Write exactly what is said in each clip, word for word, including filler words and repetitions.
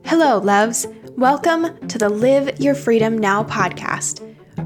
Hello, loves. Welcome to the Live Your Freedom Now podcast.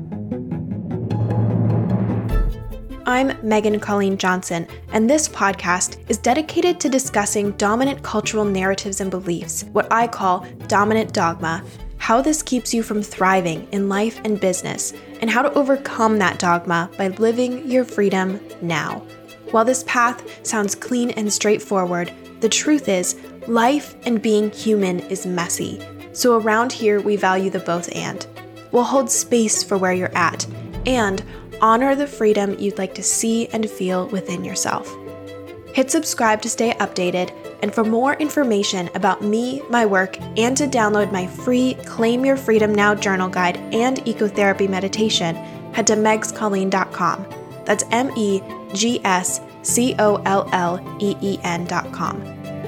I'm Megan Colleen Johnson, and this podcast is dedicated to discussing dominant cultural narratives and beliefs, what I call dominant dogma, how this keeps you from thriving in life and business, and how to overcome that dogma by living your freedom now. While this path sounds clean and straightforward, the truth is, life and being human is messy. So around here, we value the both and. We'll hold space for where you're at and honor the freedom you'd like to see and feel within yourself. Hit subscribe to stay updated, and for more information about me, my work, and to download my free Claim Your Freedom Now journal guide and ecotherapy meditation, head to megs colleen dot com. That's M E G S C O L L E E N dot com.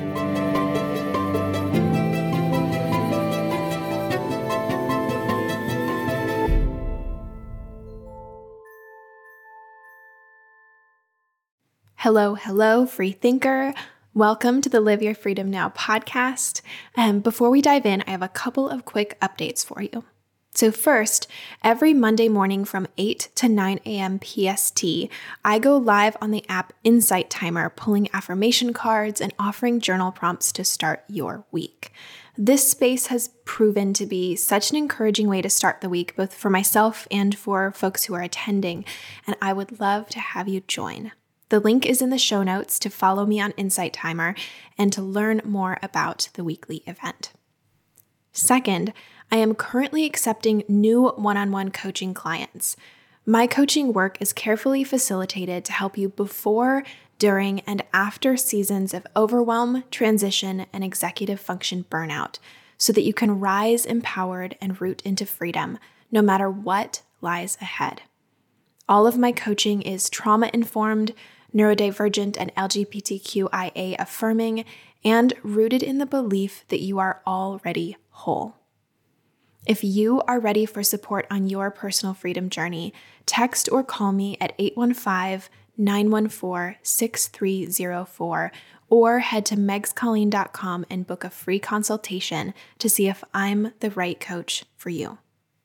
Hello, hello, free thinker. Welcome to the Live Your Freedom Now podcast. Um, before we dive in, I have a couple of quick updates for you. So first, every Monday morning from eight to nine a.m. P S T, I go live on the app Insight Timer, pulling affirmation cards and offering journal prompts to start your week. This space has proven to be such an encouraging way to start the week, both for myself and for folks who are attending, and I would love to have you join. The link is in the show notes to follow me on Insight Timer and to learn more about the weekly event. Second, I am currently accepting new one-on-one coaching clients. My coaching work is carefully facilitated to help you before, during, and after seasons of overwhelm, transition, and executive function burnout, so that you can rise empowered and root into freedom, no matter what lies ahead. All of my coaching is trauma-informed, neurodivergent, and L G B T Q I A affirming, and rooted in the belief that you are already whole. If you are ready for support on your personal freedom journey, text or call me at eight one five, nine one four, six three zero four or head to megs colleen dot com and book a free consultation to see if I'm the right coach for you.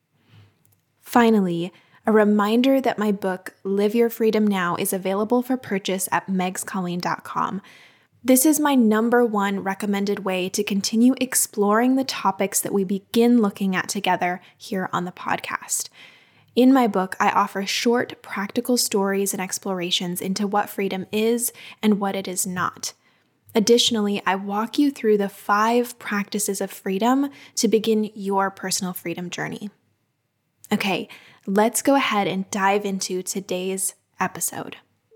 Finally, a reminder that my book, Live Your Freedom Now, is available for purchase at megs colleen dot com. This is my number one recommended way to continue exploring the topics that we begin looking at together here on the podcast. In my book, I offer short, practical stories and explorations into what freedom is and what it is not. Additionally, I walk you through the five practices of freedom to begin your personal freedom journey. Okay, let's go ahead and dive into today's episode.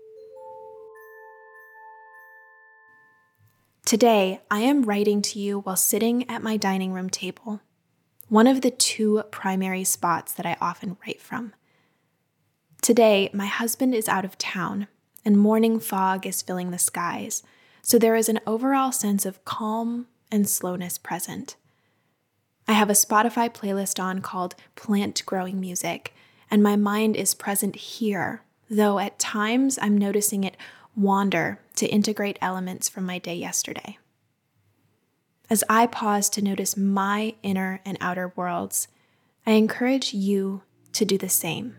Today, I am writing to you while sitting at my dining room table, one of the two primary spots that I often write from. Today, my husband is out of town, and morning fog is filling the skies, so there is an overall sense of calm and slowness present. I have a Spotify playlist on called Plant Growing Music, and my mind is present here, though at times I'm noticing it wander to integrate elements from my day yesterday. As I pause to notice my inner and outer worlds, I encourage you to do the same.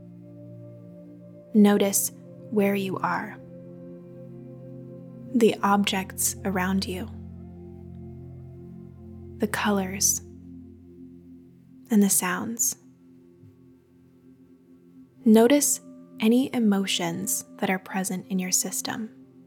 Notice where you are, the objects around you, the colors, and the sounds. Notice any emotions that are present in your system.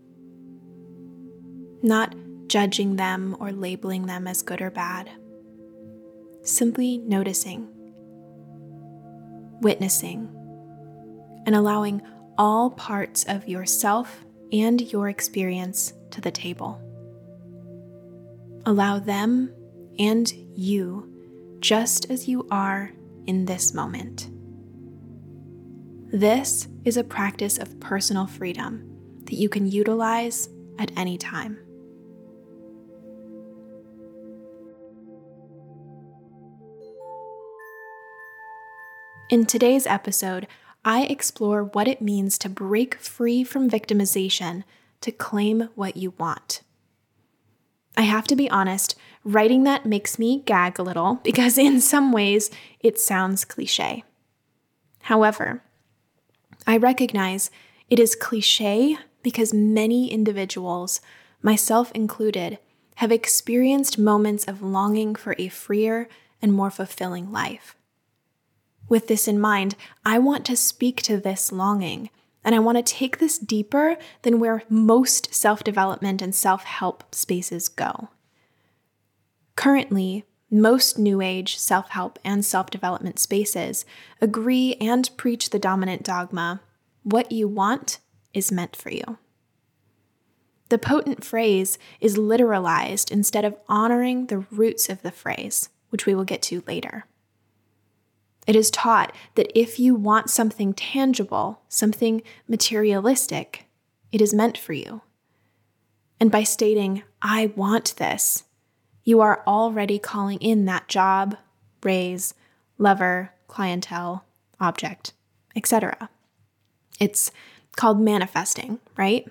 Not judging them or labeling them as good or bad. Simply noticing, witnessing, and allowing all parts of yourself and your experience to the table. Allow them and you just as you are in this moment. This is a practice of personal freedom that you can utilize at any time. In today's episode, I explore what it means to break free from victimization to claim what you want. I have to be honest, writing that makes me gag a little because in some ways it sounds cliche. However, I recognize it is cliche because many individuals, myself included, have experienced moments of longing for a freer and more fulfilling life. With this in mind, I want to speak to this longing, and I want to take this deeper than where most self-development and self-help spaces go. Currently, most New Age self-help and self-development spaces agree and preach the dominant dogma, what you want is meant for you. The potent phrase is literalized instead of honoring the roots of the phrase, which we will get to later. It is taught that if you want something tangible, something materialistic, it is meant for you. And by stating, I want this, you are already calling in that job, raise, lover, clientele, object, et cetera. It's called manifesting, right?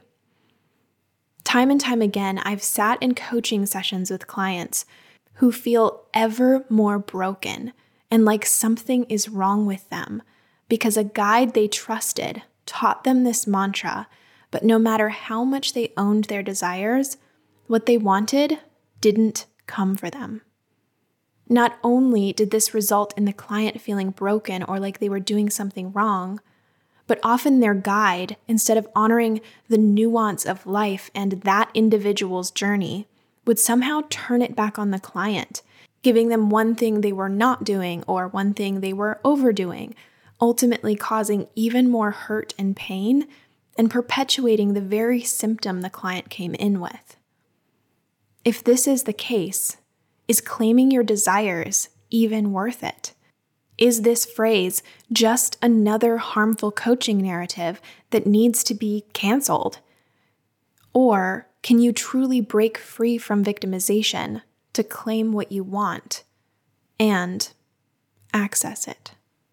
Time and time again, I've sat in coaching sessions with clients who feel ever more broken and like something is wrong with them because a guide they trusted taught them this mantra, but no matter how much they owned their desires, what they wanted didn't come for them. Not only did this result in the client feeling broken or like they were doing something wrong, but often their guide, instead of honoring the nuance of life and that individual's journey, would somehow turn it back on the client, giving them one thing they were not doing or one thing they were overdoing, ultimately causing even more hurt and pain and perpetuating the very symptom the client came in with. If this is the case, is claiming your desires even worth it? Is this phrase just another harmful coaching narrative that needs to be canceled? Or can you truly break free from victimization to claim what you want and access it?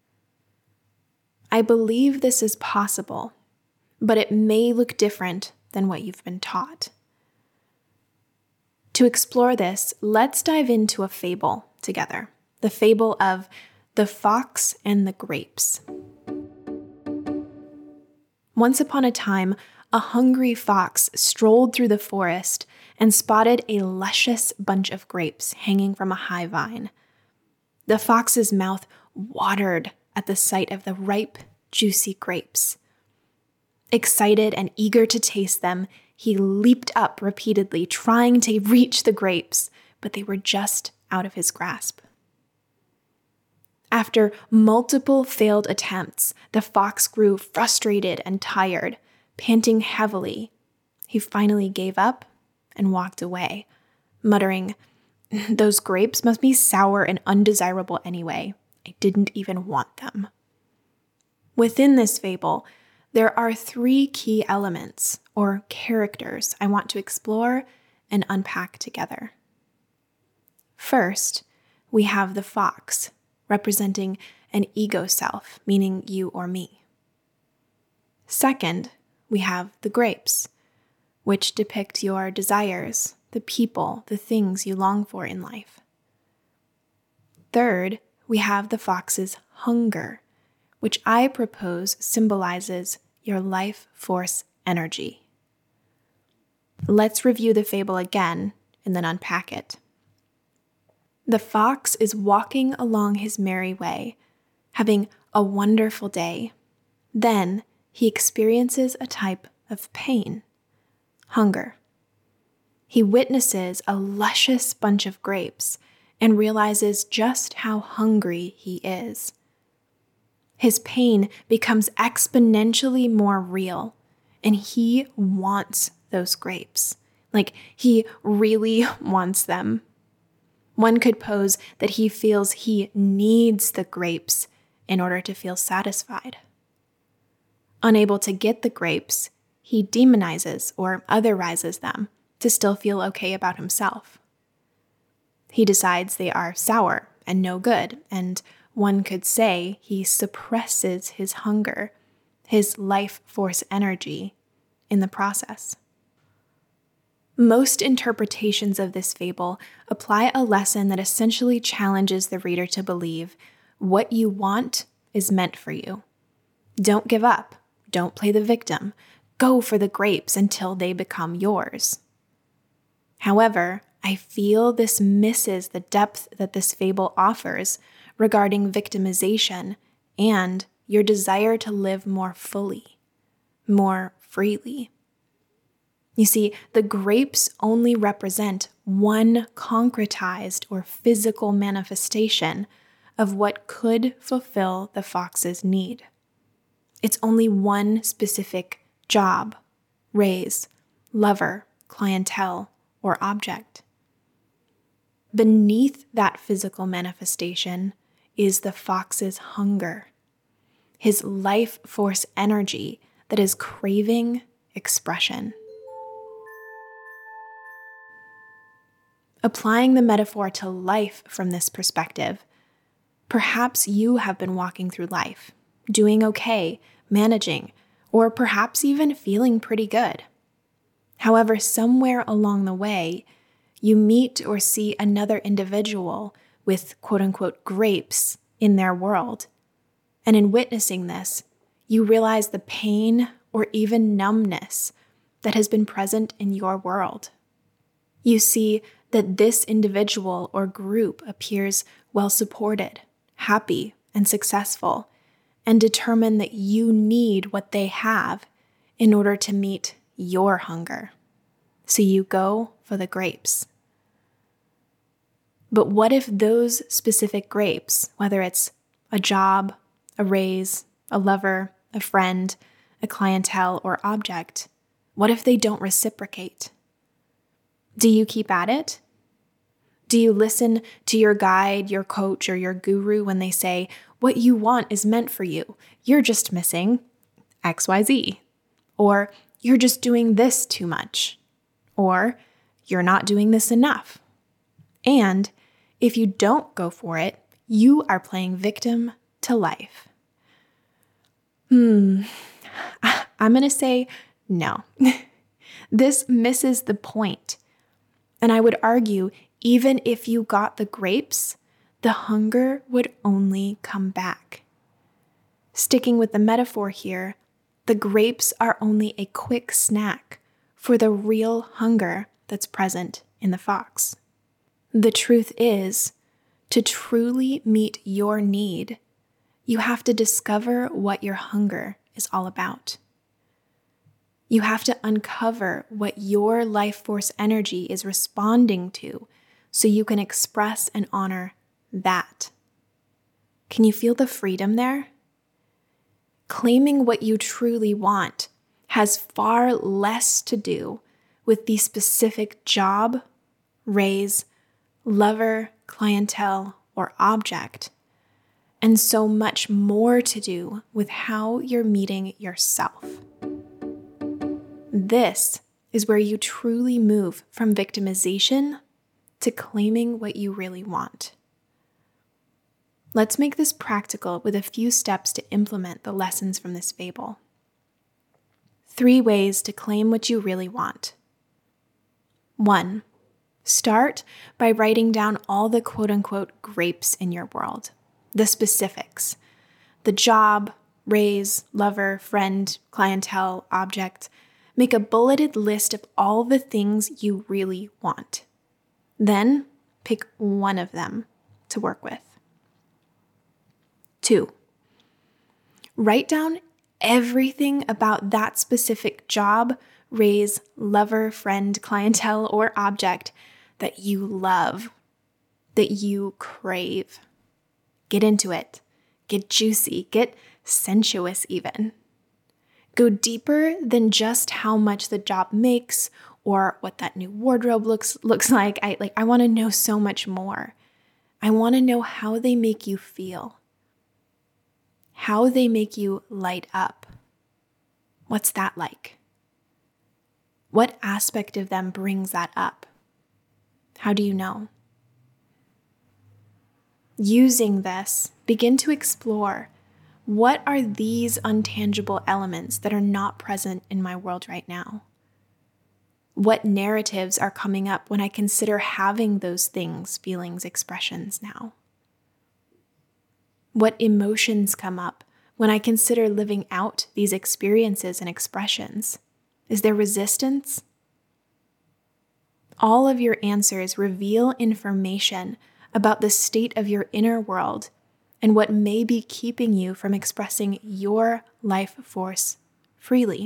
I believe this is possible, but it may look different than what you've been taught. To explore this, let's dive into a fable together, the fable of The Fox and the Grapes. Once upon a time, a hungry fox strolled through the forest and spotted a luscious bunch of grapes hanging from a high vine. The fox's mouth watered at the sight of the ripe, juicy grapes. Excited and eager to taste them, he leaped up repeatedly, trying to reach the grapes, but they were just out of his grasp. After multiple failed attempts, the fox grew frustrated and tired. Panting heavily, he finally gave up and walked away, muttering, "Those grapes must be sour and undesirable anyway. I didn't even want them." Within this fable, there are three key elements, or characters, I want to explore and unpack together. First, we have the fox, representing an ego self, meaning you or me. Second, we have the grapes, which depict your desires, the people, the things you long for in life. Third, we have the fox's hunger, which I propose symbolizes your life force energy. Let's review the fable again and then unpack it. The fox is walking along his merry way, having a wonderful day. Then he experiences a type of pain, hunger. He witnesses a luscious bunch of grapes and realizes just how hungry he is. His pain becomes exponentially more real, and he wants those grapes. Like, he really wants them. One could pose that he feels he needs the grapes in order to feel satisfied. Unable to get the grapes, he demonizes or otherizes them to still feel okay about himself. He decides they are sour and no good, and one could say he suppresses his hunger, his life force energy, in the process. Most interpretations of this fable apply a lesson that essentially challenges the reader to believe what you want is meant for you. Don't give up. Don't play the victim. Go for the grapes until they become yours. However, I feel this misses the depth that this fable offers regarding victimization and your desire to live more fully, more freely. You see, the grapes only represent one concretized or physical manifestation of what could fulfill the fox's need. It's only one specific job, raise, lover, clientele, or object. Beneath that physical manifestation is the fox's hunger, his life force energy that is craving expression. Applying the metaphor to life from this perspective, perhaps you have been walking through life, doing okay, managing, or perhaps even feeling pretty good. However, somewhere along the way, you meet or see another individual with quote-unquote grapes in their world. And in witnessing this, you realize the pain or even numbness that has been present in your world. You see that this individual or group appears well supported, happy, and successful, and determine that you need what they have in order to meet your hunger. So you go for the grapes. But what if those specific grapes, whether it's a job, a raise, a lover, a friend, a clientele, or object, what if they don't reciprocate? Do you keep at it? Do you listen to your guide, your coach, or your guru when they say, what you want is meant for you? You're just missing X Y Z. Or you're just doing this too much. Or you're not doing this enough. And if you don't go for it, you are playing victim to life. Hmm, I'm going to say no. This misses the point. And I would argue, even if you got the grapes, the hunger would only come back. Sticking with the metaphor here, the grapes are only a quick snack for the real hunger that's present in the fox. The truth is, to truly meet your need, you have to discover what your hunger is all about. You have to uncover what your life force energy is responding to so you can express and honor that. Can you feel the freedom there? Claiming what you truly want has far less to do with the specific job, raise, lover, clientele, or object, and so much more to do with how you're meeting yourself. This is where you truly move from victimization to claiming what you really want. Let's make this practical with a few steps to implement the lessons from this fable. Three ways to claim what you really want. One, start by writing down all the quote-unquote grapes in your world, the specifics, the job, raise, lover, friend, clientele, object. Make a bulleted list of all the things you really want. Then pick one of them to work with. Two, write down everything about that specific job, raise, lover, friend, clientele, or object that you love, that you crave. Get into it. Get juicy. Get sensuous even. Go deeper than just how much the job makes or what that new wardrobe looks looks like. I like I want to know so much more. I want to know how they make you feel. How they make you light up. What's that like? What aspect of them brings that up? How do you know? Using this, begin to explore, what are these untangible elements that are not present in my world right now? What narratives are coming up when I consider having those things, feelings, expressions now? What emotions come up when I consider living out these experiences and expressions? Is there resistance? All of your answers reveal information about the state of your inner world and what may be keeping you from expressing your life force freely.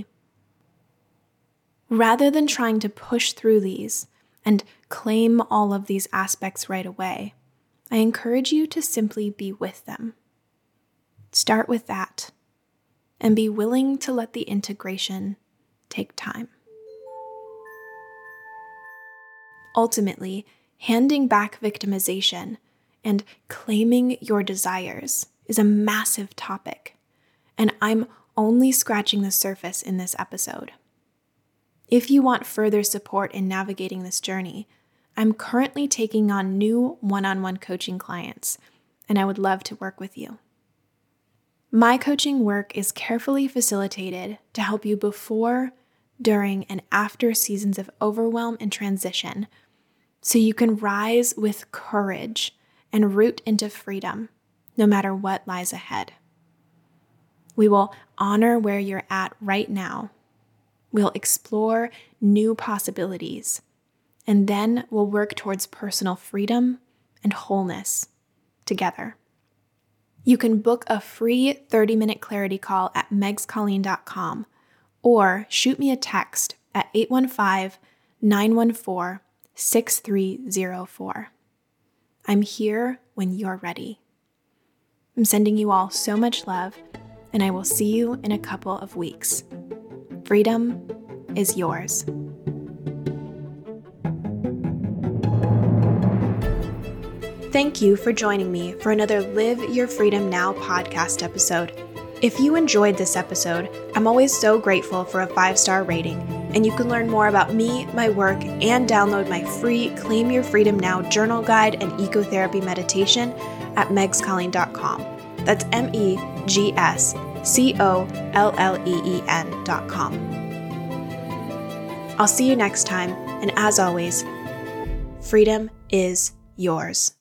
Rather than trying to push through these and claim all of these aspects right away, I encourage you to simply be with them. Start with that and be willing to let the integration take time. Ultimately, handing back victimization and claiming your desires is a massive topic, and I'm only scratching the surface in this episode. If you want further support in navigating this journey, I'm currently taking on new one-on-one coaching clients, and I would love to work with you. My coaching work is carefully facilitated to help you before, during, and after seasons of overwhelm and transition, so you can rise with courage and root into freedom, no matter what lies ahead. We will honor where you're at right now. We'll explore new possibilities, and then we'll work towards personal freedom and wholeness together. You can book a free thirty-minute clarity call at megs colleen dot com or shoot me a text at eight one five, nine one four, six three zero four. I'm here when you're ready. I'm sending you all so much love, and I will see you in a couple of weeks. Freedom is yours. Thank you for joining me for another Live Your Freedom Now podcast episode. If you enjoyed this episode, I'm always so grateful for a five-star rating, and you can learn more about me, my work, and download my free Claim Your Freedom Now journal guide and ecotherapy meditation at megs colleen dot com. That's M E G S C O L L E E N dot com. I'll see you next time, and as always, freedom is yours.